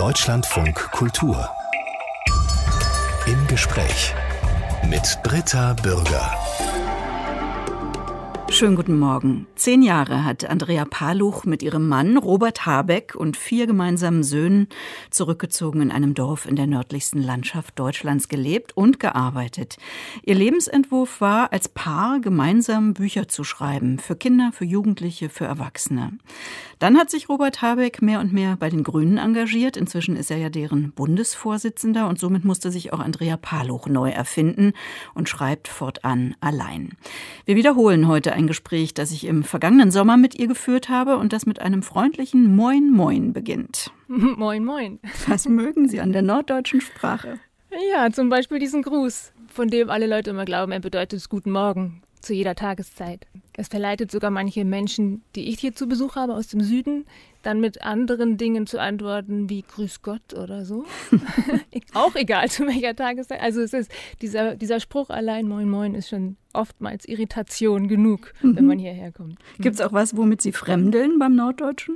Deutschlandfunk Kultur. Im Gespräch mit Britta Bürger. Schönen guten Morgen. 10 Jahre hat Andrea Paluch mit ihrem Mann Robert Habeck und 4 gemeinsamen Söhnen zurückgezogen in einem Dorf in der nördlichsten Landschaft Deutschlands gelebt und gearbeitet. Ihr Lebensentwurf war, als Paar gemeinsam Bücher zu schreiben. Für Kinder, für Jugendliche, für Erwachsene. Dann hat sich Robert Habeck mehr und mehr bei den Grünen engagiert. Inzwischen ist er ja deren Bundesvorsitzender und somit musste sich auch Andrea Paluch neu erfinden und schreibt fortan allein. Wir wiederholen heute ein Gespräch, das ich im vergangenen Sommer mit ihr geführt habe und das mit einem freundlichen Moin Moin beginnt. Moin Moin. Was mögen Sie an der norddeutschen Sprache? Ja, zum Beispiel diesen Gruß, von dem alle Leute immer glauben, er bedeutet Guten Morgen zu jeder Tageszeit. Es verleitet sogar manche Menschen, die ich hier zu Besuch habe aus dem Süden, dann mit anderen Dingen zu antworten wie Grüß Gott oder so. Auch egal zu welcher Tageszeit. Also es ist dieser Spruch allein, Moin Moin, ist schon oftmals Irritation genug, wenn man hierher kommt. Gibt es auch was, womit Sie fremdeln beim Norddeutschen?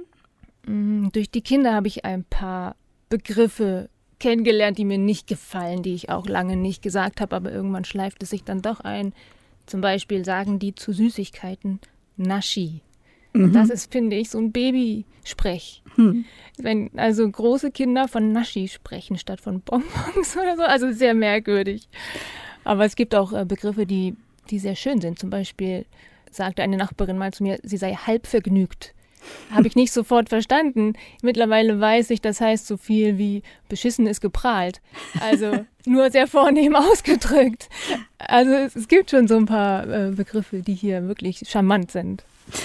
Durch die Kinder habe ich ein paar Begriffe kennengelernt, die mir nicht gefallen, die ich auch lange nicht gesagt habe, aber irgendwann schleift es sich dann doch ein. Zum Beispiel sagen die zu Süßigkeiten Naschi. Das ist, finde ich, so ein Babysprech. Wenn also große Kinder von Naschi sprechen statt von Bonbons oder so, also sehr merkwürdig. Aber es gibt auch Begriffe, die sehr schön sind. Zum Beispiel sagte eine Nachbarin mal zu mir, sie sei halb vergnügt. Habe ich nicht sofort verstanden. Mittlerweile weiß ich, das heißt so viel wie beschissen ist geprahlt. Also nur sehr vornehm ausgedrückt. Also es gibt schon so ein paar Begriffe, die hier wirklich charmant sind.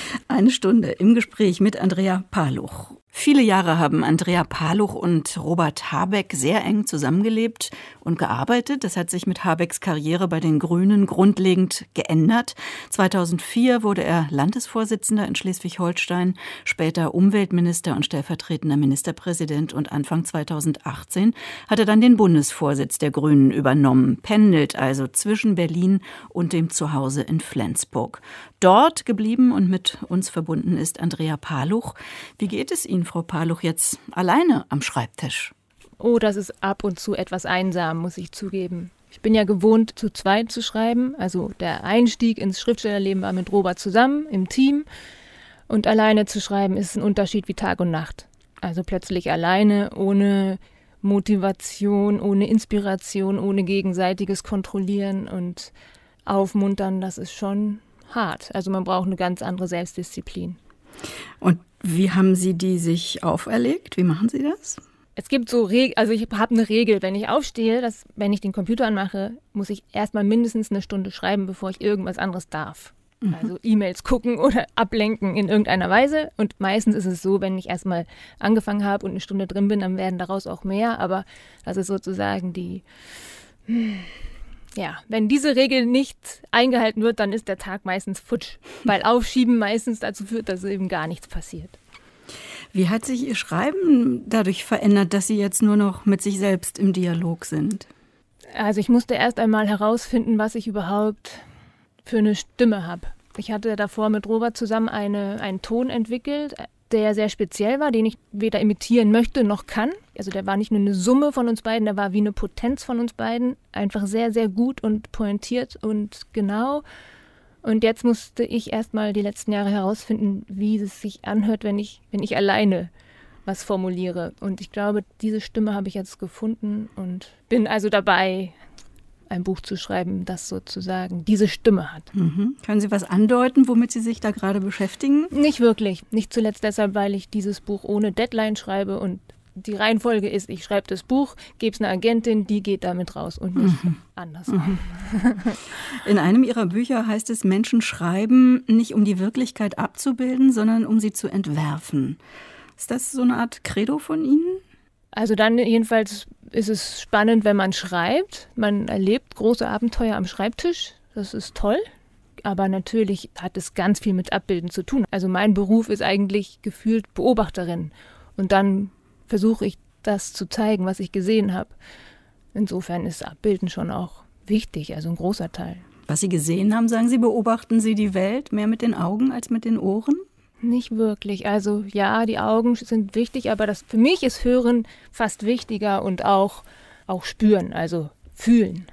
1 Stunde im Gespräch mit Andrea Paluch. Viele Jahre haben Andrea Paluch und Robert Habeck sehr eng zusammengelebt und gearbeitet. Das hat sich mit Habecks Karriere bei den Grünen grundlegend geändert. 2004 wurde er Landesvorsitzender in Schleswig-Holstein, später Umweltminister und stellvertretender Ministerpräsident und Anfang 2018 hat er dann den Bundesvorsitz der Grünen übernommen, pendelt also zwischen Berlin und dem Zuhause in Flensburg. Dort geblieben und mit uns verbunden ist Andrea Paluch. Wie geht es Ihnen, Frau Paluch, jetzt alleine am Schreibtisch? Oh, das ist ab und zu etwas einsam, muss ich zugeben. Ich bin ja gewohnt, zu zweit zu schreiben. Also der Einstieg ins Schriftstellerleben war mit Robert zusammen, im Team. Und alleine zu schreiben ist ein Unterschied wie Tag und Nacht. Also plötzlich alleine, ohne Motivation, ohne Inspiration, ohne gegenseitiges Kontrollieren und Aufmuntern, das ist schon hart. Also man braucht eine ganz andere Selbstdisziplin. Und wie haben Sie die sich auferlegt? Wie machen Sie das? Es gibt so also ich habe eine Regel, wenn ich aufstehe, dass wenn ich den Computer anmache, muss ich erstmal mindestens 1 Stunde schreiben, bevor ich irgendwas anderes darf. Also E-Mails gucken oder ablenken in irgendeiner Weise. Und meistens ist es so, wenn ich erstmal angefangen habe und 1 Stunde drin bin, dann werden daraus auch mehr. Aber das ist sozusagen wenn diese Regel nicht eingehalten wird, dann ist der Tag meistens futsch, weil Aufschieben meistens dazu führt, dass eben gar nichts passiert. Wie hat sich Ihr Schreiben dadurch verändert, dass Sie jetzt nur noch mit sich selbst im Dialog sind? Also ich musste erst einmal herausfinden, was ich überhaupt für eine Stimme habe. Ich hatte davor mit Robert zusammen einen Ton entwickelt, der sehr speziell war, den ich weder imitieren möchte noch kann. Also der war nicht nur eine Summe von uns beiden, der war wie eine Potenz von uns beiden. Einfach sehr, sehr gut und pointiert und genau. Und jetzt musste ich erstmal die letzten Jahre herausfinden, wie es sich anhört, wenn ich alleine was formuliere. Und ich glaube, diese Stimme habe ich jetzt gefunden und bin also dabei, ein Buch zu schreiben, das sozusagen diese Stimme hat. Können Sie was andeuten, womit Sie sich da gerade beschäftigen? Nicht wirklich. Nicht zuletzt deshalb, weil ich dieses Buch ohne Deadline schreibe und die Reihenfolge ist, ich schreibe das Buch, gebe es einer Agentin, die geht damit raus und nicht andersrum. In einem Ihrer Bücher heißt es, Menschen schreiben nicht, um die Wirklichkeit abzubilden, sondern um sie zu entwerfen. Ist das so eine Art Credo von Ihnen? Also dann jedenfalls ist es spannend, wenn man schreibt. Man erlebt große Abenteuer am Schreibtisch. Das ist toll. Aber natürlich hat es ganz viel mit Abbilden zu tun. Also mein Beruf ist eigentlich gefühlt Beobachterin. Und dann versuche ich das zu zeigen, was ich gesehen habe. Insofern ist Abbilden schon auch wichtig, also ein großer Teil. Was Sie gesehen haben, sagen Sie, beobachten Sie die Welt mehr mit den Augen als mit den Ohren? Nicht wirklich. Also ja, die Augen sind wichtig, aber für mich ist Hören fast wichtiger und auch Spüren, also fühlen.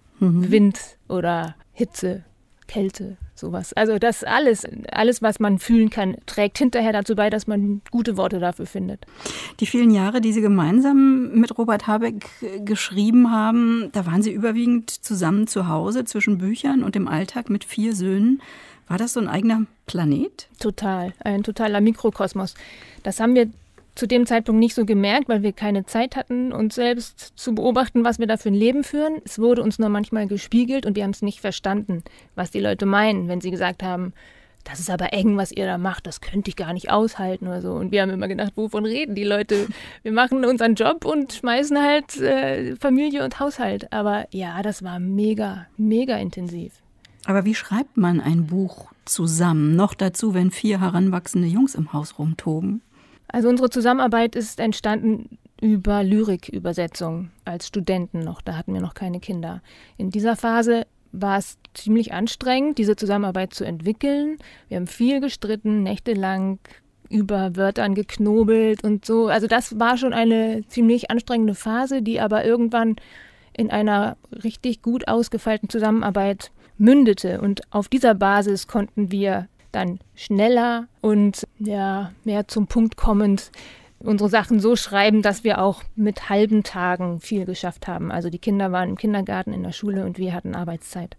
Wind oder Hitze, Kälte, sowas. Also das alles, was man fühlen kann, trägt hinterher dazu bei, dass man gute Worte dafür findet. Die vielen Jahre, die Sie gemeinsam mit Robert Habeck geschrieben haben, da waren Sie überwiegend zusammen zu Hause zwischen Büchern und dem Alltag mit 4 Söhnen. War das so ein eigener Planet? Total, ein totaler Mikrokosmos. Das haben wir zu dem Zeitpunkt nicht so gemerkt, weil wir keine Zeit hatten, uns selbst zu beobachten, was wir da für ein Leben führen. Es wurde uns nur manchmal gespiegelt und wir haben es nicht verstanden, was die Leute meinen, wenn sie gesagt haben, das ist aber eng, was ihr da macht, das könnte ich gar nicht aushalten oder so. Und wir haben immer gedacht, wovon reden die Leute? Wir machen unseren Job und schmeißen halt Familie und Haushalt. Aber ja, das war mega, mega intensiv. Aber wie schreibt man ein Buch zusammen? Noch dazu, wenn 4 heranwachsende Jungs im Haus rumtoben. Also unsere Zusammenarbeit ist entstanden über Lyrikübersetzung als Studenten noch. Da hatten wir noch keine Kinder. In dieser Phase war es ziemlich anstrengend, diese Zusammenarbeit zu entwickeln. Wir haben viel gestritten, nächtelang über Wörtern geknobelt und so. Also das war schon eine ziemlich anstrengende Phase, die aber irgendwann in einer richtig gut ausgefeilten Zusammenarbeit mündete. Und auf dieser Basis konnten wir dann schneller und mehr zum Punkt kommend unsere Sachen so schreiben, dass wir auch mit halben Tagen viel geschafft haben. Also die Kinder waren im Kindergarten, in der Schule und wir hatten Arbeitszeit.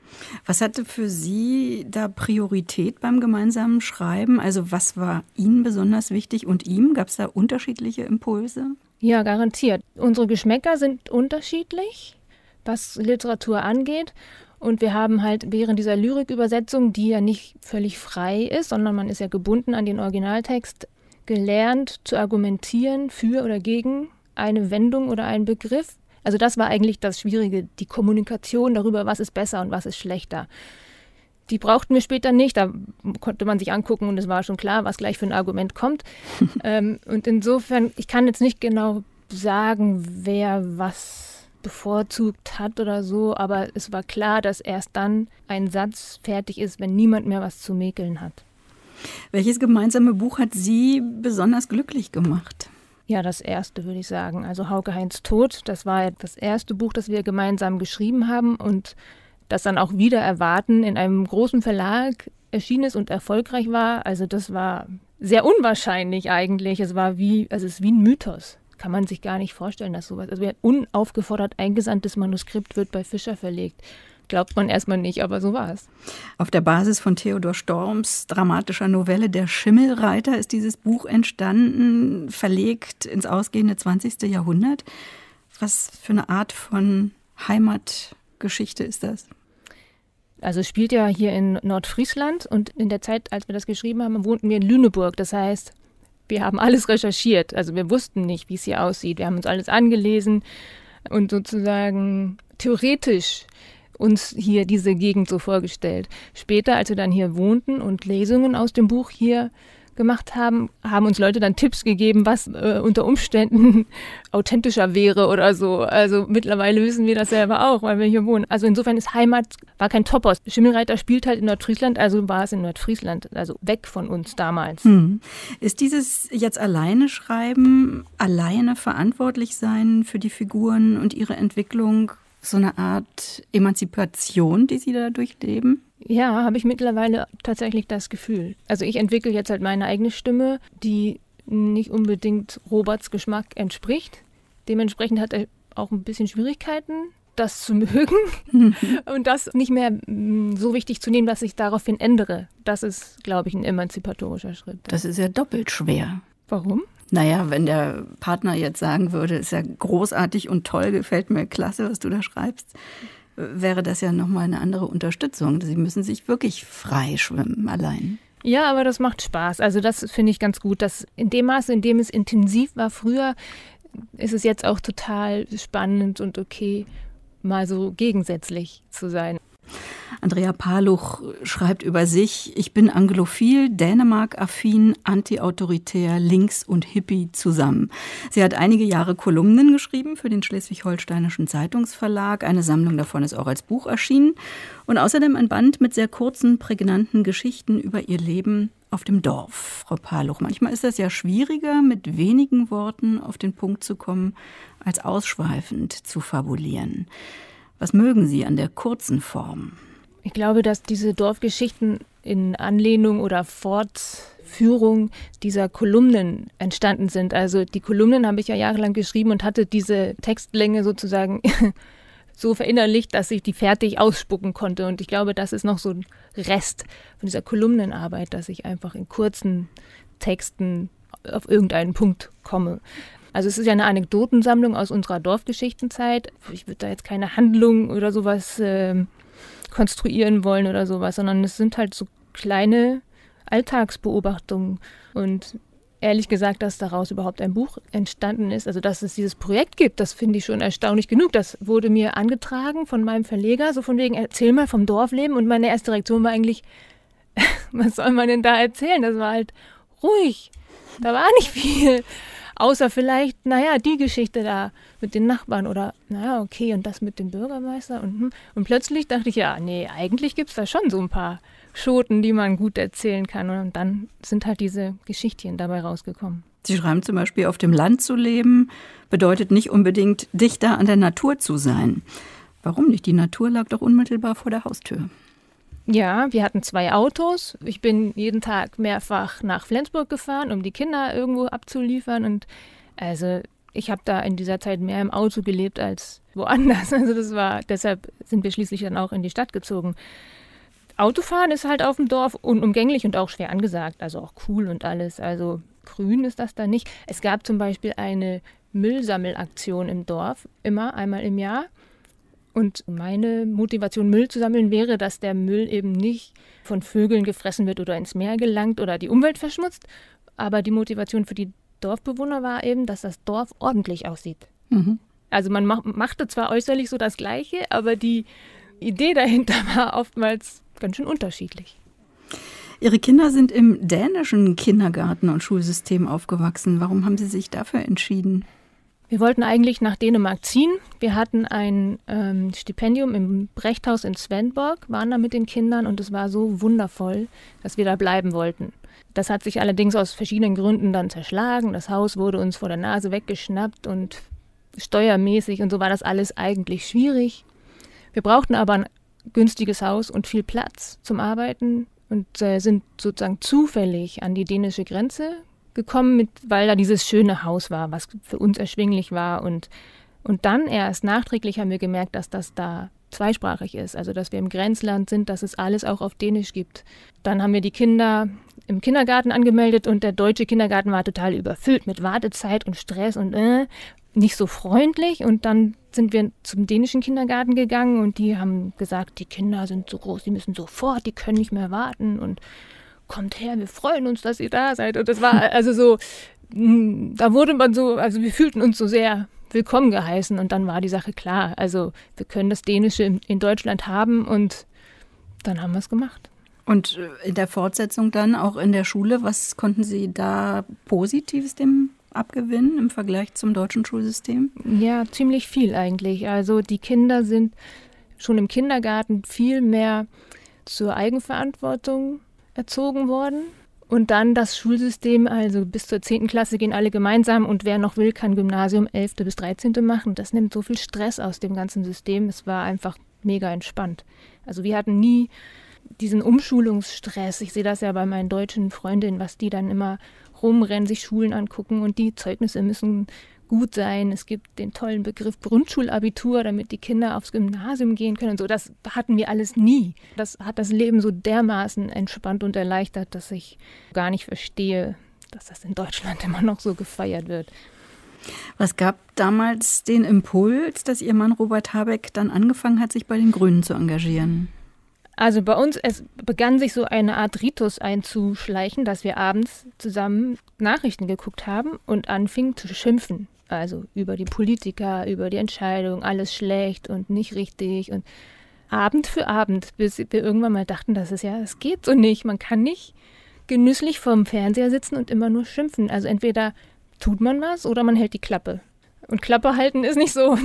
Was hatte für Sie da Priorität beim gemeinsamen Schreiben? Also was war Ihnen besonders wichtig und ihm? Gab es da unterschiedliche Impulse? Ja, garantiert. Unsere Geschmäcker sind unterschiedlich, was Literatur angeht. Und wir haben halt während dieser Lyrikübersetzung, die ja nicht völlig frei ist, sondern man ist ja gebunden an den Originaltext, gelernt zu argumentieren für oder gegen eine Wendung oder einen Begriff. Also das war eigentlich das Schwierige, die Kommunikation darüber, was ist besser und was ist schlechter. Die brauchten wir später nicht, da konnte man sich angucken und es war schon klar, was gleich für ein Argument kommt. Und insofern, ich kann jetzt nicht genau sagen, wer was bevorzugt hat oder so, aber es war klar, dass erst dann ein Satz fertig ist, wenn niemand mehr was zu mäkeln hat. Welches gemeinsame Buch hat Sie besonders glücklich gemacht? Ja, das erste, würde ich sagen. Also Hauke Heinz Tod, das war das erste Buch, das wir gemeinsam geschrieben haben und das dann auch wieder erwarten in einem großen Verlag erschienen ist und erfolgreich war. Also das war sehr unwahrscheinlich eigentlich. Es ist wie ein Mythos. Kann man sich gar nicht vorstellen, dass sowas, also ein unaufgefordert eingesandtes Manuskript wird bei Fischer verlegt. Glaubt man erstmal nicht, aber so war es. Auf der Basis von Theodor Storms dramatischer Novelle Der Schimmelreiter ist dieses Buch entstanden, verlegt ins ausgehende 20. Jahrhundert. Was für eine Art von Heimatgeschichte ist das? Also es spielt ja hier in Nordfriesland und in der Zeit, als wir das geschrieben haben, wohnten wir in Lüneburg. Das heißt, wir haben alles recherchiert. Also wir wussten nicht, wie es hier aussieht. Wir haben uns alles angelesen und sozusagen theoretisch uns hier diese Gegend so vorgestellt. Später, als wir dann hier wohnten und Lesungen aus dem Buch hier gemacht haben, haben uns Leute dann Tipps gegeben, was unter Umständen authentischer wäre oder so. Also mittlerweile wissen wir das selber auch, weil wir hier wohnen. Also insofern ist Heimat, war kein Topos. Schimmelreiter spielt halt in Nordfriesland, also war es in Nordfriesland, also weg von uns damals. Ist dieses jetzt alleine schreiben, alleine verantwortlich sein für die Figuren und ihre Entwicklung so eine Art Emanzipation, die Sie da durchleben? Ja, habe ich mittlerweile tatsächlich das Gefühl. Also ich entwickle jetzt halt meine eigene Stimme, die nicht unbedingt Roberts Geschmack entspricht. Dementsprechend hat er auch ein bisschen Schwierigkeiten, das zu mögen und das nicht mehr so wichtig zu nehmen, dass ich daraufhin ändere. Das ist, glaube ich, ein emanzipatorischer Schritt. Das ist ja doppelt schwer. Warum? Naja, wenn der Partner jetzt sagen würde, ist ja großartig und toll, gefällt mir klasse, was du da schreibst, wäre das ja nochmal eine andere Unterstützung. Sie müssen sich wirklich frei schwimmen, allein. Ja, aber das macht Spaß. Also das finde ich ganz gut. Dass in dem Maße, in dem es intensiv war früher, ist es jetzt auch total spannend und okay, mal so gegensätzlich zu sein. Andrea Paluch schreibt über sich: Ich bin anglophil, Dänemark-affin, anti-autoritär, links und Hippie zusammen. Sie hat einige Jahre Kolumnen geschrieben für den Schleswig-Holsteinischen Zeitungsverlag. Eine Sammlung davon ist auch als Buch erschienen. Und außerdem ein Band mit sehr kurzen, prägnanten Geschichten über ihr Leben auf dem Dorf, Frau Pahluch. Manchmal ist das ja schwieriger, mit wenigen Worten auf den Punkt zu kommen, als ausschweifend zu fabulieren. Was mögen Sie an der kurzen Form? Ich glaube, dass diese Dorfgeschichten in Anlehnung oder Fortführung dieser Kolumnen entstanden sind. Also die Kolumnen habe ich ja jahrelang geschrieben und hatte diese Textlänge sozusagen so verinnerlicht, dass ich die fertig ausspucken konnte. Und ich glaube, das ist noch so ein Rest von dieser Kolumnenarbeit, dass ich einfach in kurzen Texten auf irgendeinen Punkt komme. Also es ist ja eine Anekdotensammlung aus unserer Dorfgeschichtenzeit. Ich würde da jetzt keine Handlung oder sowas konstruieren wollen oder sowas, sondern es sind halt so kleine Alltagsbeobachtungen. Und ehrlich gesagt, dass daraus überhaupt ein Buch entstanden ist, also dass es dieses Projekt gibt, das finde ich schon erstaunlich genug. Das wurde mir angetragen von meinem Verleger, so von wegen, erzähl mal vom Dorfleben. Und meine erste Reaktion war eigentlich, was soll man denn da erzählen? Das war halt ruhig, da war nicht viel. Außer vielleicht, die Geschichte da mit den Nachbarn oder, okay, und das mit dem Bürgermeister. Und plötzlich dachte ich, eigentlich gibt es da schon so ein paar Schoten, die man gut erzählen kann. Und dann sind halt diese Geschichtchen dabei rausgekommen. Sie schreiben zum Beispiel, auf dem Land zu leben bedeutet nicht unbedingt dichter an der Natur zu sein. Warum nicht? Die Natur lag doch unmittelbar vor der Haustür. Ja, wir hatten 2 Autos. Ich bin jeden Tag mehrfach nach Flensburg gefahren, um die Kinder irgendwo abzuliefern. Und also ich habe da in dieser Zeit mehr im Auto gelebt als woanders. Also deshalb sind wir schließlich dann auch in die Stadt gezogen. Autofahren ist halt auf dem Dorf unumgänglich und auch schwer angesagt, also auch cool und alles. Also grün ist das da nicht. Es gab zum Beispiel eine Müllsammelaktion im Dorf, immer einmal im Jahr. Und meine Motivation, Müll zu sammeln, wäre, dass der Müll eben nicht von Vögeln gefressen wird oder ins Meer gelangt oder die Umwelt verschmutzt. Aber die Motivation für die Dorfbewohner war eben, dass das Dorf ordentlich aussieht. Mhm. Also man machte zwar äußerlich so das Gleiche, aber die Idee dahinter war oftmals ganz schön unterschiedlich. Ihre Kinder sind im dänischen Kindergarten- und Schulsystem aufgewachsen. Warum haben Sie sich dafür entschieden? Wir wollten eigentlich nach Dänemark ziehen. Wir hatten ein Stipendium im Brechthaus in Svendborg, waren da mit den Kindern und es war so wundervoll, dass wir da bleiben wollten. Das hat sich allerdings aus verschiedenen Gründen dann zerschlagen. Das Haus wurde uns vor der Nase weggeschnappt und steuermäßig und so war das alles eigentlich schwierig. Wir brauchten aber ein günstiges Haus und viel Platz zum Arbeiten und sind sozusagen zufällig an die dänische Grenze gekommen, weil da dieses schöne Haus war, was für uns erschwinglich war. Und dann erst nachträglich haben wir gemerkt, dass das da zweisprachig ist, also dass wir im Grenzland sind, dass es alles auch auf Dänisch gibt. Dann haben wir die Kinder im Kindergarten angemeldet und der deutsche Kindergarten war total überfüllt mit Wartezeit und Stress und nicht so freundlich. Und dann sind wir zum dänischen Kindergarten gegangen und die haben gesagt, die Kinder sind so groß, die müssen sofort, die können nicht mehr warten und kommt her, wir freuen uns, dass ihr da seid. Und das war also so, da wurde man so, also wir fühlten uns so sehr willkommen geheißen und dann war die Sache klar. Also wir können das Dänische in Deutschland haben und dann haben wir es gemacht. Und in der Fortsetzung dann auch in der Schule, was konnten Sie da Positives dem abgewinnen im Vergleich zum deutschen Schulsystem? Ja, ziemlich viel eigentlich. Also die Kinder sind schon im Kindergarten viel mehr zur Eigenverantwortung erzogen worden. Und dann das Schulsystem, also bis zur 10. Klasse gehen alle gemeinsam und wer noch will, kann Gymnasium 11. bis 13. machen. Das nimmt so viel Stress aus dem ganzen System. Es war einfach mega entspannt. Also wir hatten nie diesen Umschulungsstress. Ich sehe das ja bei meinen deutschen Freundinnen, was die dann immer rumrennen, sich Schulen angucken und die Zeugnisse müssen gut sein. Es gibt den tollen Begriff Grundschulabitur, damit die Kinder aufs Gymnasium gehen können und so. Das hatten wir alles nie. Das hat das Leben so dermaßen entspannt und erleichtert, dass ich gar nicht verstehe, dass das in Deutschland immer noch so gefeiert wird. Was gab damals den Impuls, dass Ihr Mann Robert Habeck dann angefangen hat, sich bei den Grünen zu engagieren? Also bei uns, es begann sich so eine Art Ritus einzuschleichen, dass wir abends zusammen Nachrichten geguckt haben und anfingen zu schimpfen. Also über die Politiker, über die Entscheidung, alles schlecht und nicht richtig. Und Abend für Abend, bis wir irgendwann mal dachten, es geht so nicht. Man kann nicht genüsslich vorm Fernseher sitzen und immer nur schimpfen. Also entweder tut man was oder man hält die Klappe. Und Klappe halten ist nicht so.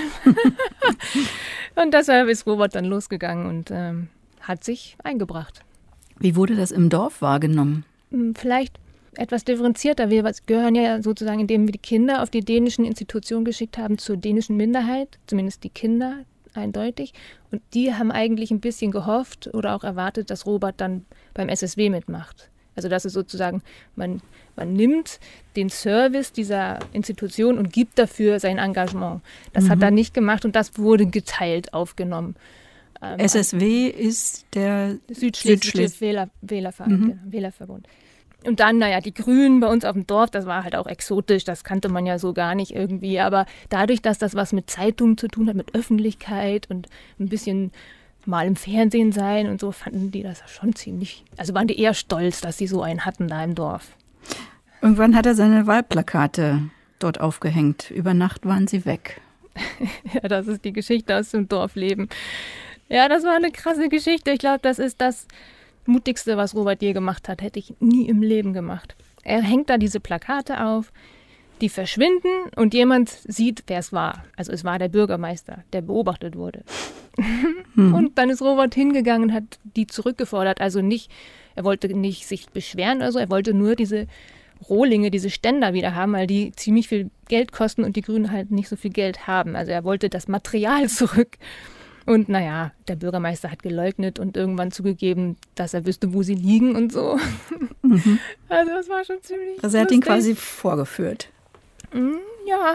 Und deshalb ist Robert dann losgegangen und hat sich eingebracht. Wie wurde das im Dorf wahrgenommen? vielleicht etwas differenzierter. Wir gehören ja sozusagen, indem wir die Kinder auf die dänischen Institutionen geschickt haben, zur dänischen Minderheit, zumindest die Kinder, eindeutig. Und die haben eigentlich ein bisschen gehofft oder auch erwartet, dass Robert dann beim SSW mitmacht. Also das ist sozusagen, man nimmt den Service dieser Institution und gibt dafür sein Engagement. Das hat er nicht gemacht und das wurde geteilt aufgenommen. SSW ist der Südschlesische Wählerverbund. Und dann, die Grünen bei uns auf dem Dorf, das war halt auch exotisch, das kannte man ja so gar nicht irgendwie. Aber dadurch, dass das was mit Zeitungen zu tun hat, mit Öffentlichkeit und ein bisschen mal im Fernsehen sein und so, fanden die das schon ziemlich, also waren die eher stolz, dass sie so einen hatten da im Dorf. Irgendwann hat er seine Wahlplakate dort aufgehängt. Über Nacht waren sie weg. Ja, das ist die Geschichte aus dem Dorfleben. Ja, das war eine krasse Geschichte. Ich glaube, das ist das Mutigste, was Robert je gemacht hat. Hätte ich nie im Leben gemacht. Er hängt da diese Plakate auf, die verschwinden und jemand sieht, wer es war. Also es war der Bürgermeister, der beobachtet wurde. Und dann ist Robert hingegangen und hat die zurückgefordert. Also nicht, er wollte nicht sich beschweren oder so, er wollte nur diese Rohlinge, diese Ständer wieder haben, weil die ziemlich viel Geld kosten und die Grünen halt nicht so viel Geld haben. Also er wollte das Material zurück. Und der Bürgermeister hat geleugnet und irgendwann zugegeben, dass er wüsste, wo sie liegen und so. Also das war schon ziemlich Also er hat ihn quasi vorgeführt. Ja.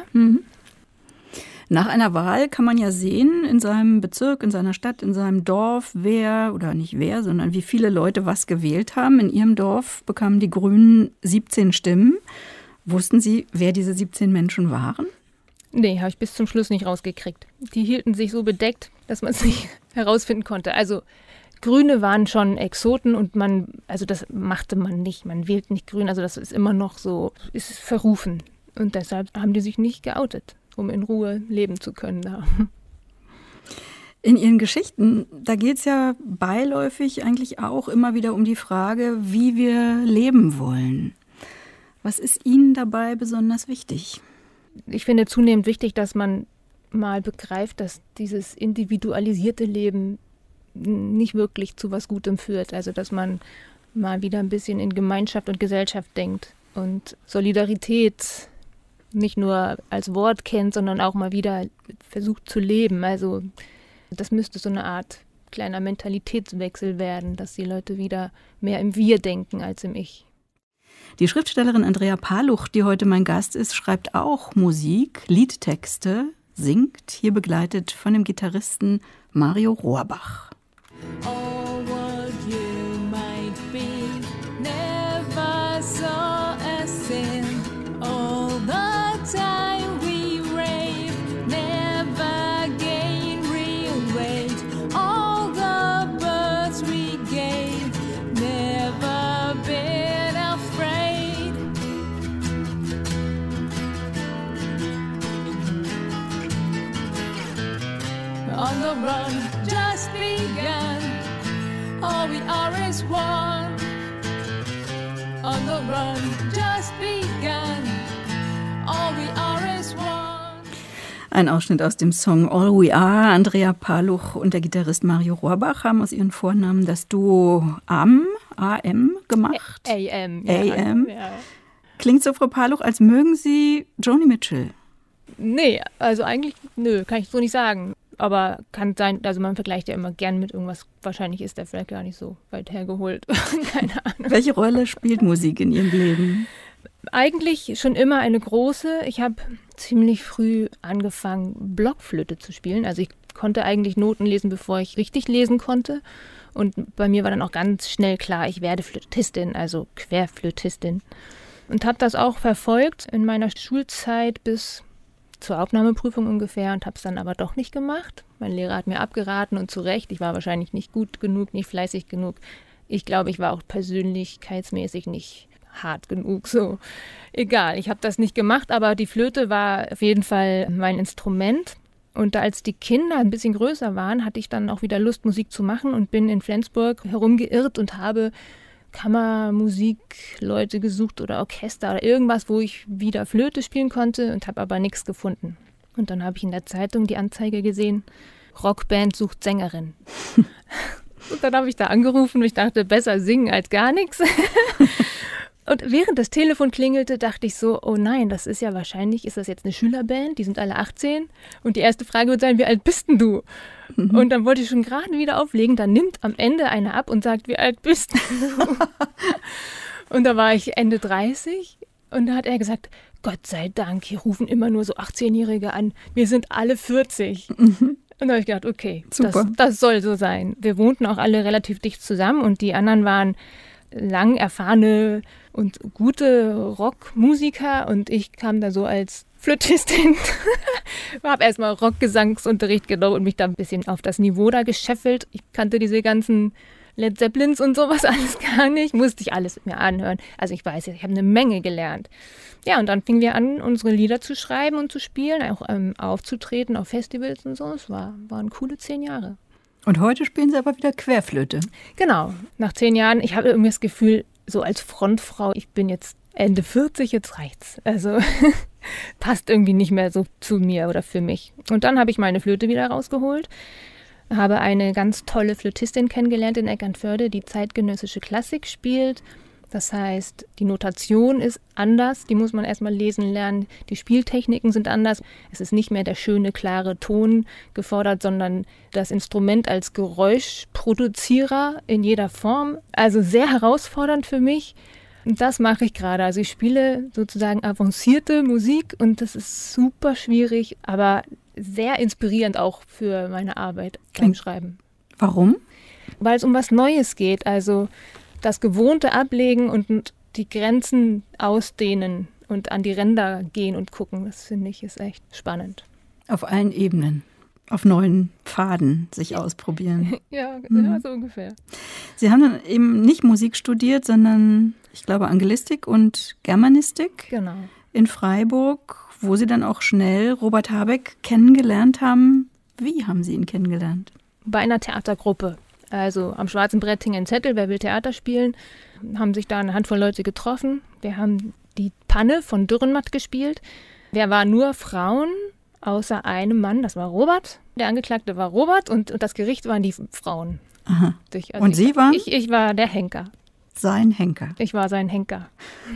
Nach einer Wahl kann man ja sehen, in seinem Bezirk, in seiner Stadt, in seinem Dorf, sondern wie viele Leute was gewählt haben. In ihrem Dorf bekamen die Grünen 17 Stimmen. Wussten Sie, wer diese 17 Menschen waren? Nee, habe ich bis zum Schluss nicht rausgekriegt. Die hielten sich so bedeckt, dass man es nicht herausfinden konnte. Also Grüne waren schon Exoten und das machte man nicht. Man wählt nicht Grün, also das ist immer noch so, ist verrufen. Und deshalb haben die sich nicht geoutet, um in Ruhe leben zu können da. In Ihren Geschichten, da geht es ja beiläufig eigentlich auch immer wieder um die Frage, wie wir leben wollen. Was ist Ihnen dabei besonders wichtig? Ich finde zunehmend wichtig, dass man mal begreift, dass dieses individualisierte Leben nicht wirklich zu was Gutem führt. Also dass man mal wieder ein bisschen in Gemeinschaft und Gesellschaft denkt und Solidarität nicht nur als Wort kennt, sondern auch mal wieder versucht zu leben. Also das müsste so eine Art kleiner Mentalitätswechsel werden, dass die Leute wieder mehr im Wir denken als im Ich. Die Schriftstellerin Andrea Paluch, die heute mein Gast ist, schreibt auch Musik, Liedtexte, singt, hier begleitet von dem Gitarristen Mario Rohrbach. All what you might be, never saw a sin. All the time we rave, never gain real weight. All the birds we gave, never been afraid. On the run, just begun. All we are is one. On the run, just begun. All we are is one. Ein Ausschnitt aus dem Song All We Are. Andrea Paluch und der Gitarrist Mario Rohrbach haben aus ihren Vornamen das Duo AM gemacht. AM. Ja. Klingt so, Frau Paluch, als mögen Sie Joni Mitchell. Nee, also eigentlich, kann ich so nicht sagen. Aber kann sein, also man vergleicht ja immer gern mit irgendwas. Wahrscheinlich ist der vielleicht gar nicht so weit hergeholt. Keine Ahnung. Welche Rolle spielt Musik in Ihrem Leben? Eigentlich schon immer eine große. Ich habe ziemlich früh angefangen, Blockflöte zu spielen. Also ich konnte eigentlich Noten lesen, bevor ich richtig lesen konnte. Und bei mir war dann auch ganz schnell klar, ich werde Flötistin, also Querflötistin. Und habe das auch verfolgt in meiner Schulzeit bis zur Aufnahmeprüfung ungefähr und habe es dann aber doch nicht gemacht. Mein Lehrer hat mir abgeraten und zu Recht. Ich war wahrscheinlich nicht gut genug, nicht fleißig genug. Ich glaube, ich war auch persönlichkeitsmäßig nicht hart genug. So, egal, ich habe das nicht gemacht, aber die Flöte war auf jeden Fall mein Instrument. Und als die Kinder ein bisschen größer waren, hatte ich dann auch wieder Lust, Musik zu machen und bin in Flensburg herumgeirrt und habe Kammermusikleute gesucht oder Orchester oder irgendwas, wo ich wieder Flöte spielen konnte und habe aber nichts gefunden. Und dann habe ich in der Zeitung die Anzeige gesehen, Rockband sucht Sängerin. Und dann habe ich da angerufen und ich dachte, besser singen als gar nichts. Und während das Telefon klingelte, dachte ich so, oh nein, ist das jetzt eine Schülerband, die sind alle 18. Und die erste Frage wird sein, wie alt bist denn du? Und dann wollte ich schon gerade wieder auflegen, dann nimmt am Ende einer ab und sagt, wie alt bist du? Und da war ich Ende 30 und da hat er gesagt, Gott sei Dank, hier rufen immer nur so 18-Jährige an, wir sind alle 40. Und da habe ich gedacht, okay, das soll so sein. Wir wohnten auch alle relativ dicht zusammen und die anderen waren lang erfahrene und gute Rockmusiker und ich kam da so als Flötistin, habe erstmal Rockgesangsunterricht genommen und mich da ein bisschen auf das Niveau da gescheffelt. Ich kannte diese ganzen Led Zeppelins und sowas alles gar nicht, musste ich alles mir anhören. Also ich weiß, ich habe eine Menge gelernt. Ja, und dann fingen wir an, unsere Lieder zu schreiben und zu spielen, auch aufzutreten auf Festivals und so. Es waren coole 10 Jahre. Und heute spielen Sie aber wieder Querflöte. Genau, nach 10 Jahren, ich habe irgendwie das Gefühl, so als Frontfrau, ich bin jetzt Ende 40, jetzt reicht's. Also passt irgendwie nicht mehr so zu mir oder für mich. Und dann habe ich meine Flöte wieder rausgeholt, habe eine ganz tolle Flötistin kennengelernt in Eckernförde, die zeitgenössische Klassik spielt. Das heißt, die Notation ist anders, die muss man erstmal lesen lernen, die Spieltechniken sind anders. Es ist nicht mehr der schöne, klare Ton gefordert, sondern das Instrument als Geräuschproduzierer in jeder Form. Also sehr herausfordernd für mich. Und das mache ich gerade. Also ich spiele sozusagen avancierte Musik und das ist super schwierig, aber sehr inspirierend auch für meine Arbeit beim Schreiben. Warum? Weil es um was Neues geht. Also das Gewohnte ablegen und die Grenzen ausdehnen und an die Ränder gehen und gucken, das finde ich ist echt spannend. Auf allen Ebenen, auf neuen Pfaden sich ausprobieren. Ja, so ungefähr. Sie haben dann eben nicht Musik studiert, sondern ich glaube Angelistik und Germanistik in Freiburg, wo Sie dann auch schnell Robert Habeck kennengelernt haben. Wie haben Sie ihn kennengelernt? Bei einer Theatergruppe. Also am Schwarzen Brett hing ein Zettel, wer will Theater spielen, haben sich da eine Handvoll Leute getroffen. Wir haben die Panne von Dürrenmatt gespielt. Wir waren nur Frauen, außer einem Mann, das war Robert. Der Angeklagte war Robert und das Gericht waren die Frauen. Aha. Und Sie waren? Ich war der Henker. Sein Henker. Ich war sein Henker.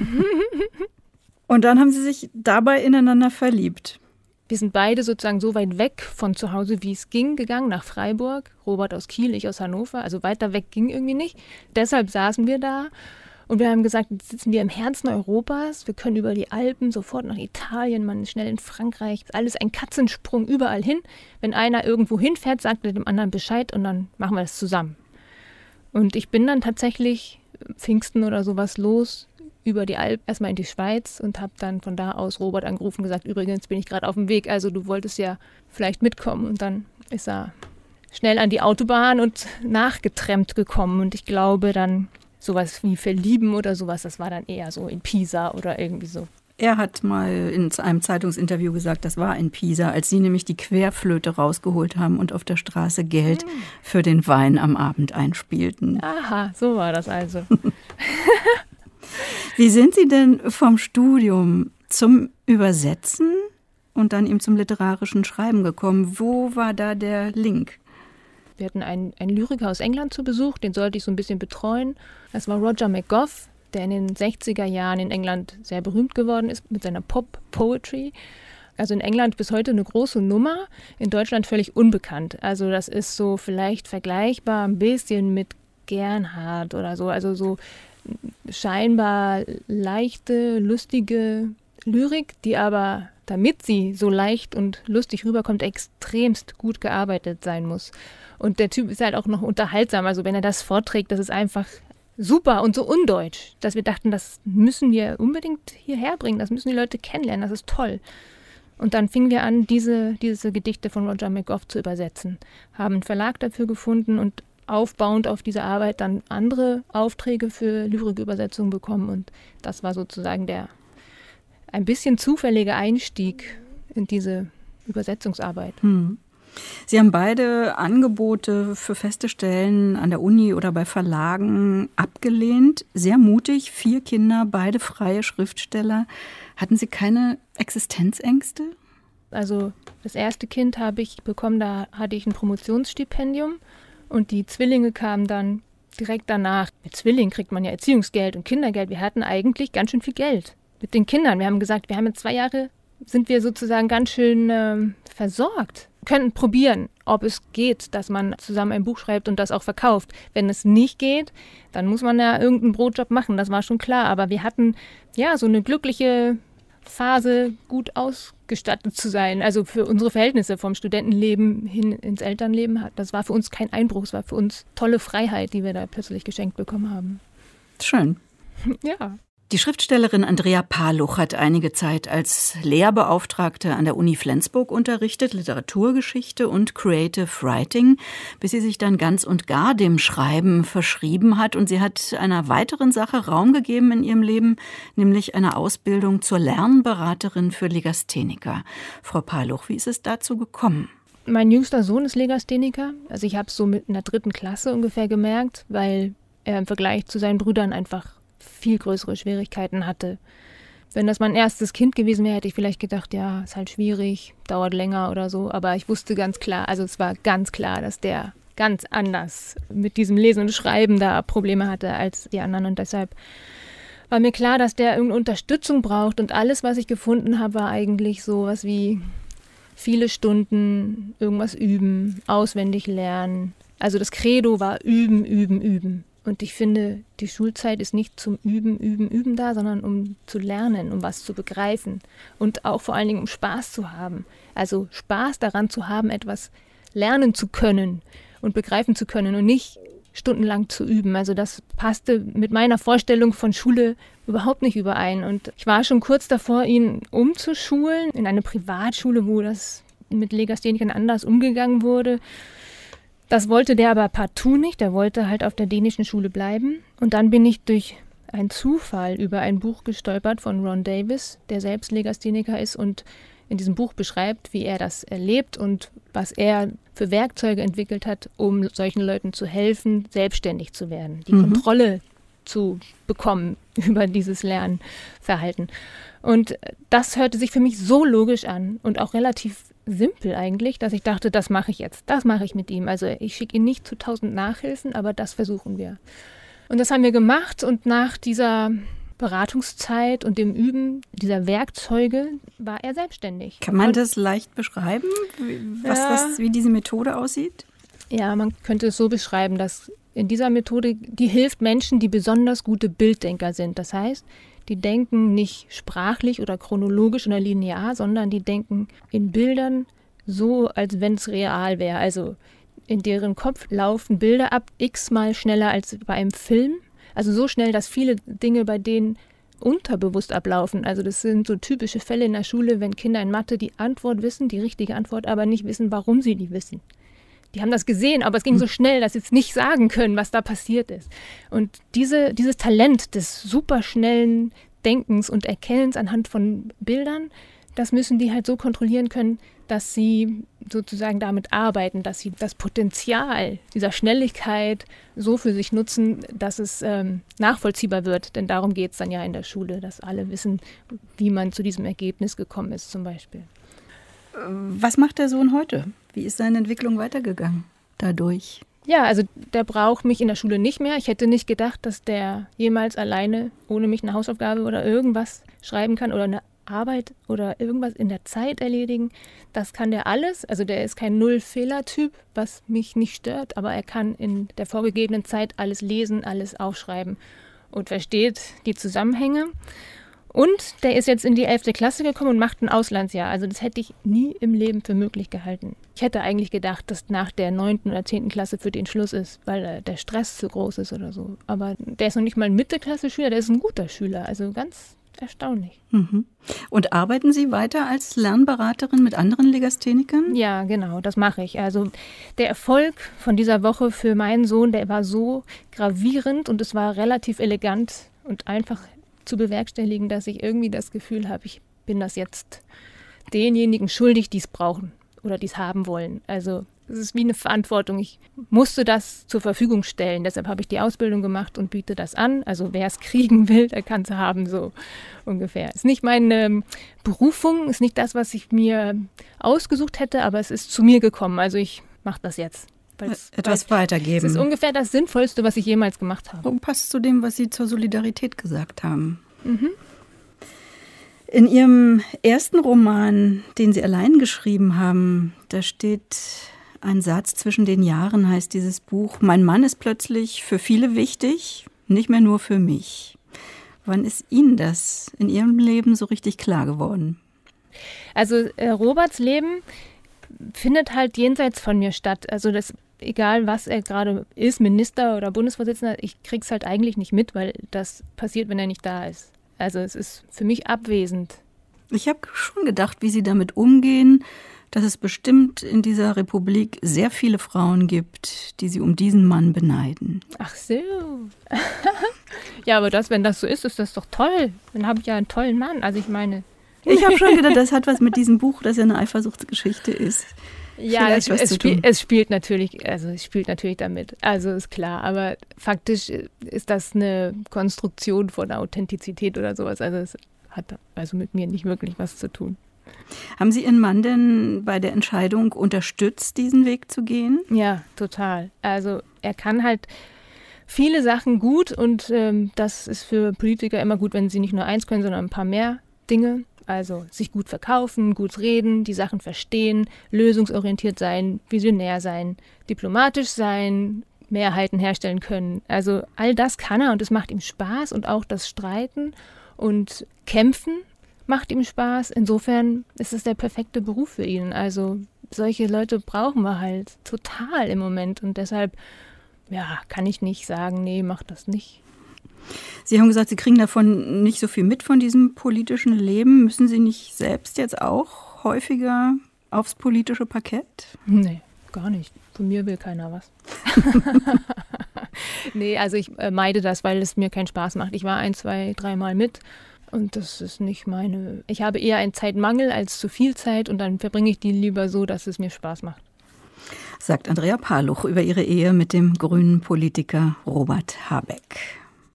Und dann haben Sie sich dabei ineinander verliebt. Wir sind beide sozusagen so weit weg von zu Hause, wie es ging, gegangen nach Freiburg. Robert aus Kiel, ich aus Hannover. Also weiter weg ging irgendwie nicht. Deshalb saßen wir da und wir haben gesagt, jetzt sitzen wir im Herzen Europas. Wir können über die Alpen sofort nach Italien, man ist schnell in Frankreich. Alles ein Katzensprung überall hin. Wenn einer irgendwo hinfährt, sagt er dem anderen Bescheid und dann machen wir das zusammen. Und ich bin dann tatsächlich Pfingsten oder sowas los, über die Alp erstmal in die Schweiz und habe dann von da aus Robert angerufen und gesagt, übrigens bin ich gerade auf dem Weg, also du wolltest ja vielleicht mitkommen. Und dann ist er schnell an die Autobahn und nachgetrennt gekommen. Und ich glaube dann sowas wie Verlieben oder sowas, das war dann eher so in Pisa oder irgendwie so. Er hat mal in einem Zeitungsinterview gesagt, das war in Pisa, als Sie nämlich die Querflöte rausgeholt haben und auf der Straße Geld für den Wein am Abend einspielten. Aha, so war das also. Wie sind Sie denn vom Studium zum Übersetzen und dann eben zum literarischen Schreiben gekommen? Wo war da der Link? Wir hatten einen Lyriker aus England zu Besuch, den sollte ich so ein bisschen betreuen. Das war Roger McGough, der in den 60er Jahren in England sehr berühmt geworden ist mit seiner Pop-Poetry. Also in England bis heute eine große Nummer, in Deutschland völlig unbekannt. Also das ist so vielleicht vergleichbar ein bisschen mit Gernhardt oder so, also so scheinbar leichte, lustige Lyrik, die aber, damit sie so leicht und lustig rüberkommt, extremst gut gearbeitet sein muss. Und der Typ ist halt auch noch unterhaltsam, also wenn er das vorträgt, das ist einfach super und so undeutsch, dass wir dachten, das müssen wir unbedingt hierher bringen, das müssen die Leute kennenlernen, das ist toll. Und dann fingen wir an, diese Gedichte von Roger McGough zu übersetzen, haben einen Verlag dafür gefunden und aufbauend auf diese Arbeit dann andere Aufträge für Lyrikübersetzungen bekommen. Und das war sozusagen der ein bisschen zufällige Einstieg in diese Übersetzungsarbeit. Sie haben beide Angebote für feste Stellen an der Uni oder bei Verlagen abgelehnt. Sehr mutig, 4 Kinder, beide freie Schriftsteller. Hatten Sie keine Existenzängste? Also das erste Kind habe ich bekommen, da hatte ich ein Promotionsstipendium. Und die Zwillinge kamen dann direkt danach, mit Zwillingen kriegt man ja Erziehungsgeld und Kindergeld. Wir hatten eigentlich ganz schön viel Geld mit den Kindern. Wir haben gesagt, wir haben jetzt 2 Jahre, sind wir sozusagen ganz schön versorgt. Können probieren, ob es geht, dass man zusammen ein Buch schreibt und das auch verkauft. Wenn es nicht geht, dann muss man ja irgendeinen Brotjob machen, das war schon klar. Aber wir hatten ja so eine glückliche Phase, gut ausgestattet zu sein. Also für unsere Verhältnisse vom Studentenleben hin ins Elternleben, das war für uns kein Einbruch, es war für uns tolle Freiheit, die wir da plötzlich geschenkt bekommen haben. Schön. Ja. Die Schriftstellerin Andrea Paluch hat einige Zeit als Lehrbeauftragte an der Uni Flensburg unterrichtet, Literaturgeschichte und Creative Writing, bis sie sich dann ganz und gar dem Schreiben verschrieben hat. Und sie hat einer weiteren Sache Raum gegeben in ihrem Leben, nämlich einer Ausbildung zur Lernberaterin für Legastheniker. Frau Paluch, wie ist es dazu gekommen? Mein jüngster Sohn ist Legastheniker. Also ich habe es so mit einer 3. Klasse ungefähr gemerkt, weil er im Vergleich zu seinen Brüdern einfach viel größere Schwierigkeiten hatte. Wenn das mein erstes Kind gewesen wäre, hätte ich vielleicht gedacht, ja, ist halt schwierig, dauert länger oder so. Aber ich wusste ganz klar, also es war ganz klar, dass der ganz anders mit diesem Lesen und Schreiben da Probleme hatte als die anderen. Und deshalb war mir klar, dass der irgendeine Unterstützung braucht. Und alles, was ich gefunden habe, war eigentlich sowas wie viele Stunden, irgendwas üben, auswendig lernen. Also das Credo war üben, üben, üben. Und ich finde, die Schulzeit ist nicht zum Üben, Üben, Üben da, sondern um zu lernen, um was zu begreifen und auch vor allen Dingen um Spaß zu haben. Also Spaß daran zu haben, etwas lernen zu können und begreifen zu können und nicht stundenlang zu üben. Also das passte mit meiner Vorstellung von Schule überhaupt nicht überein. Und ich war schon kurz davor, ihn umzuschulen in eine Privatschule, wo das mit Legasthenikern anders umgegangen wurde. Das wollte der aber partout nicht, der wollte halt auf der dänischen Schule bleiben. Und dann bin ich durch einen Zufall über ein Buch gestolpert von Ron Davis, der selbst Legastheniker ist und in diesem Buch beschreibt, wie er das erlebt und was er für Werkzeuge entwickelt hat, um solchen Leuten zu helfen, selbstständig zu werden, die Kontrolle zu bekommen über dieses Lernverhalten. Und das hörte sich für mich so logisch an und auch relativ simpel eigentlich, dass ich dachte, das mache ich jetzt, das mache ich mit ihm. Also ich schicke ihn nicht zu 1000 Nachhilfen, aber das versuchen wir. Und das haben wir gemacht und nach dieser Beratungszeit und dem Üben dieser Werkzeuge war er selbstständig. Kann man das leicht beschreiben, wie diese Methode aussieht? Ja, man könnte es so beschreiben, dass in dieser Methode, die hilft Menschen, die besonders gute Bilddenker sind. Das heißt, die denken nicht sprachlich oder chronologisch oder linear, sondern die denken in Bildern so, als wenn es real wäre. Also in deren Kopf laufen Bilder ab x-mal schneller als bei einem Film. Also so schnell, dass viele Dinge bei denen unterbewusst ablaufen. Also das sind so typische Fälle in der Schule, wenn Kinder in Mathe die Antwort wissen, die richtige Antwort, aber nicht wissen, warum sie die wissen. Die haben das gesehen, aber es ging so schnell, dass sie jetzt nicht sagen können, was da passiert ist. Und dieses Talent des superschnellen Denkens und Erkennens anhand von Bildern, das müssen die halt so kontrollieren können, dass sie sozusagen damit arbeiten, dass sie das Potenzial dieser Schnelligkeit so für sich nutzen, dass es nachvollziehbar wird. Denn darum geht es dann ja in der Schule, dass alle wissen, wie man zu diesem Ergebnis gekommen ist zum Beispiel. Was macht der Sohn heute? Wie ist seine Entwicklung weitergegangen dadurch? Ja, also der braucht mich in der Schule nicht mehr. Ich hätte nicht gedacht, dass der jemals alleine, ohne mich eine Hausaufgabe oder irgendwas schreiben kann oder eine Arbeit oder irgendwas in der Zeit erledigen. Das kann der alles. Also der ist kein Null-Fehler-Typ, was mich nicht stört, aber er kann in der vorgegebenen Zeit alles lesen, alles aufschreiben und versteht die Zusammenhänge. Und der ist jetzt in die 11. Klasse gekommen und macht ein Auslandsjahr. Also das hätte ich nie im Leben für möglich gehalten. Ich hätte eigentlich gedacht, dass nach der 9. oder 10. Klasse für den Schluss ist, weil der Stress zu groß ist oder so. Aber der ist noch nicht mal ein Mitte-Klasse-Schüler, der ist ein guter Schüler. Also ganz erstaunlich. Mhm. Und arbeiten Sie weiter als Lernberaterin mit anderen Legasthenikern? Ja, genau, das mache ich. Also der Erfolg von dieser Woche für meinen Sohn, der war so gravierend und es war relativ elegant und einfach zu bewerkstelligen, dass ich irgendwie das Gefühl habe, ich bin das jetzt denjenigen schuldig, die es brauchen oder die es haben wollen. Also es ist wie eine Verantwortung. Ich musste das zur Verfügung stellen. Deshalb habe ich die Ausbildung gemacht und biete das an. Also wer es kriegen will, der kann es haben, so ungefähr. Ist nicht meine Berufung, ist nicht das, was ich mir ausgesucht hätte, aber es ist zu mir gekommen. Also ich mache das jetzt. Etwas weitergeben. Das ist ungefähr das Sinnvollste, was ich jemals gemacht habe. Und passt zu dem, was Sie zur Solidarität gesagt haben. In Ihrem ersten Roman, den Sie allein geschrieben haben, da steht ein Satz: Zwischen den Jahren heißt dieses Buch: Mein Mann ist plötzlich für viele wichtig, nicht mehr nur für mich. Wann ist Ihnen das in Ihrem Leben so richtig klar geworden? Also Roberts Leben findet halt jenseits von mir statt. Also das, egal was er gerade ist, Minister oder Bundesvorsitzender, ich krieg's halt eigentlich nicht mit, weil das passiert, wenn er nicht da ist. Also es ist für mich abwesend. Ich habe schon gedacht, wie Sie damit umgehen, dass es bestimmt in dieser Republik sehr viele Frauen gibt, die Sie um diesen Mann beneiden. Ach so. Ja, aber wenn das so ist das doch toll. Dann habe ich ja einen tollen Mann. Also ich meine... Ich habe schon gedacht, das hat was mit diesem Buch, das ja eine Eifersuchtsgeschichte ist. Ja, es spielt natürlich damit. Also ist klar. Aber faktisch ist das eine Konstruktion von Authentizität oder sowas. Also es hat also mit mir nicht wirklich was zu tun. Haben Sie Ihren Mann denn bei der Entscheidung unterstützt, diesen Weg zu gehen? Ja, total. Also er kann halt viele Sachen gut und das ist für Politiker immer gut, wenn sie nicht nur eins können, sondern ein paar mehr Dinge. Also sich gut verkaufen, gut reden, die Sachen verstehen, lösungsorientiert sein, visionär sein, diplomatisch sein, Mehrheiten herstellen können. Also all das kann er und es macht ihm Spaß und auch das Streiten und Kämpfen macht ihm Spaß. Insofern ist es der perfekte Beruf für ihn. Also solche Leute brauchen wir halt total im Moment und deshalb kann ich nicht sagen, nee, mach das nicht. Sie haben gesagt, Sie kriegen davon nicht so viel mit von diesem politischen Leben. Müssen Sie nicht selbst jetzt auch häufiger aufs politische Parkett? Nee, gar nicht. Von mir will keiner was. Nee, also ich meide das, weil es mir keinen Spaß macht. Ich war 1, 2, 3 Mal mit und das ist nicht meine... Ich habe eher einen Zeitmangel als zu viel Zeit und dann verbringe ich die lieber so, dass es mir Spaß macht. Sagt Andrea Paluch über ihre Ehe mit dem grünen Politiker Robert Habeck.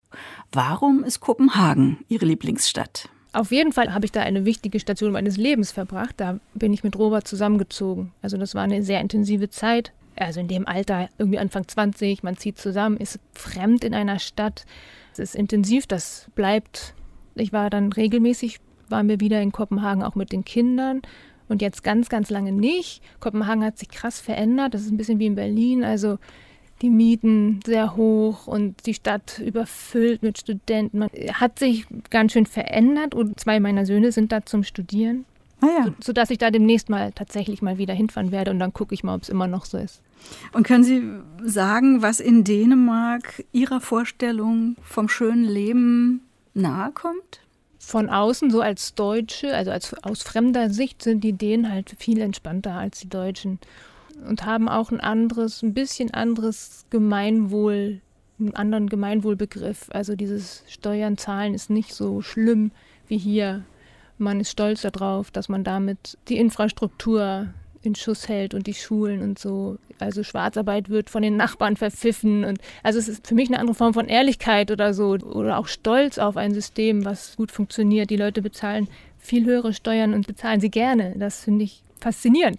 Warum ist Kopenhagen Ihre Lieblingsstadt? Auf jeden Fall habe ich da eine wichtige Station meines Lebens verbracht. Da bin ich mit Robert zusammengezogen. Also das war eine sehr intensive Zeit. Also in dem Alter, irgendwie Anfang 20, man zieht zusammen, ist fremd in einer Stadt. Es ist intensiv, das bleibt. Ich war dann regelmäßig, waren wir wieder in Kopenhagen, auch mit den Kindern. Und jetzt ganz, ganz lange nicht. Kopenhagen hat sich krass verändert. Das ist ein bisschen wie in Berlin. Also die Mieten sehr hoch und die Stadt überfüllt mit Studenten. Man hat sich ganz schön verändert und 2 meiner Söhne sind da zum Studieren. Sodass ich da demnächst tatsächlich mal wieder hinfahren werde und dann gucke ich mal, ob es immer noch so ist. Und können Sie sagen, was in Dänemark Ihrer Vorstellung vom schönen Leben nahe kommt? Von außen, so als Deutsche, also aus fremder Sicht, sind die Dänen halt viel entspannter als die Deutschen. Und haben auch ein bisschen anderes Gemeinwohl, einen anderen Gemeinwohlbegriff. Also dieses Steuern zahlen ist nicht so schlimm wie hier. Man ist stolz darauf, dass man damit die Infrastruktur in Schuss hält und die Schulen und so. Also Schwarzarbeit wird von den Nachbarn verpfiffen. Und also es ist für mich eine andere Form von Ehrlichkeit oder so. Oder auch Stolz auf ein System, was gut funktioniert. Die Leute bezahlen viel höhere Steuern und bezahlen sie gerne. Das finde ich faszinierend.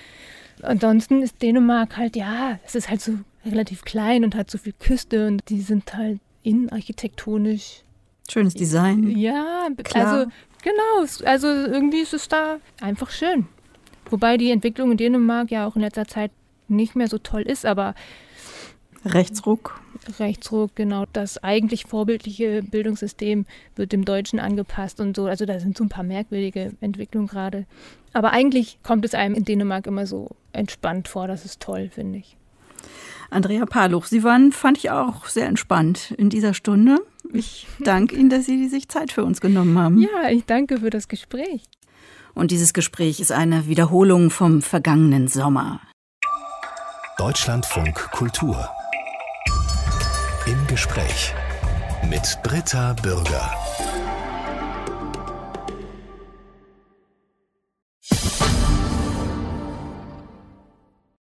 Ansonsten ist Dänemark halt, es ist halt so relativ klein und hat so viel Küste und die sind halt innenarchitektonisch. Schönes Design. Ja, klar. Also genau, also irgendwie ist es da einfach schön. Wobei die Entwicklung in Dänemark ja auch in letzter Zeit nicht mehr so toll ist, aber Rechtsruck, genau. Das eigentlich vorbildliche Bildungssystem wird dem Deutschen angepasst und so. Also da sind so ein paar merkwürdige Entwicklungen gerade. Aber eigentlich kommt es einem in Dänemark immer so entspannt vor. Das ist toll, finde ich. Andrea Paluch, Sie waren, fand ich auch sehr entspannt in dieser Stunde. Ich danke Ihnen, dass Sie sich Zeit für uns genommen haben. Ja, ich danke für das Gespräch. Und dieses Gespräch ist eine Wiederholung vom vergangenen Sommer. Deutschlandfunk Kultur. Im Gespräch mit Britta Bürger.